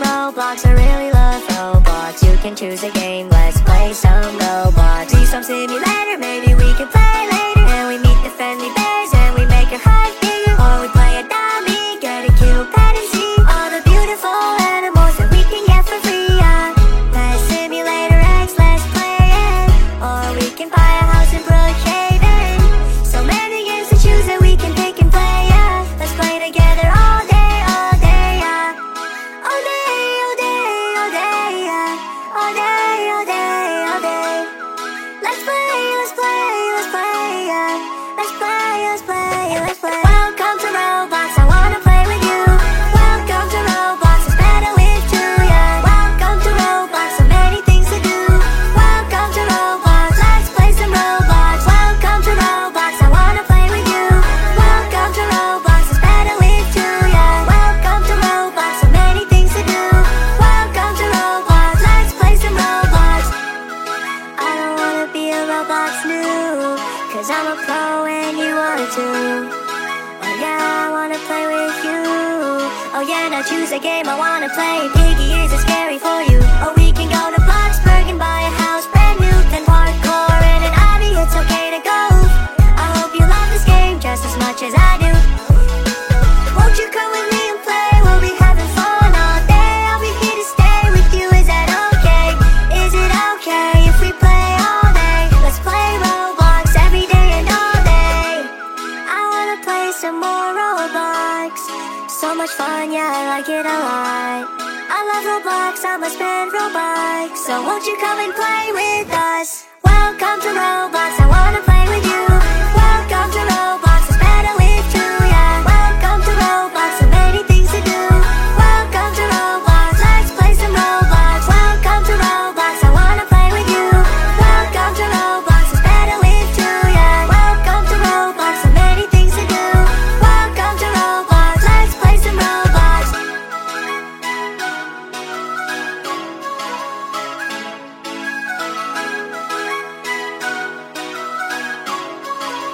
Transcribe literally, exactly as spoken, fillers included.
Roblox, I really love Roblox. You can choose a game, let's play some Roblox. See some simulator, maybe we can play later. And we meet the friendly bears and we make our heart bigger. Or we play a dummy, get a cute pet and see all the beautiful animals that we can get for free. Yeah. Pet Simulator X, let's play it. Or we can buy a house in Brookhaven. So many games to choose that we can pick and play. Yeah. Let's play together all day, all day. Yeah. All day, all day, all day. Yeah. All day, all day, all day. Let's play, let's play, let's play. Yeah. Let's play, let's play, let's play. Welcome to Roblox, I wanna play with you. Welcome to Roblox, it's better with two. Yeah. Welcome to Roblox, so many things to do. Welcome to Roblox, let's play some Roblox. Welcome to Roblox, I wanna play with you. Welcome to Roblox, it's better with two. Yeah. Welcome to Roblox, so many things to do. Welcome to Roblox, let's play some Roblox. I don't wanna be a Roblox noob, cause I'm a pro and you are too. Oh yeah, I wanna play with you. Oh yeah, now choose a game I wanna play. Piggy, is it scary for you? Or we can go to Bloxburg and buy a house brand new. Then parkour in an obby, it's okay to go. I hope you love this game just as much as I do. Won't you come with me and play? We'll be having fun all day. I'll be here to stay with you, is that okay? Is it okay if we play all day? Let's play Roblox every day and all day. I wanna play some more Roblox. So much fun, yeah, I like it a lot. I love Roblox, I'ma spend Robux. So won't you come and play with us? Welcome to Roblox, I wanna play with you.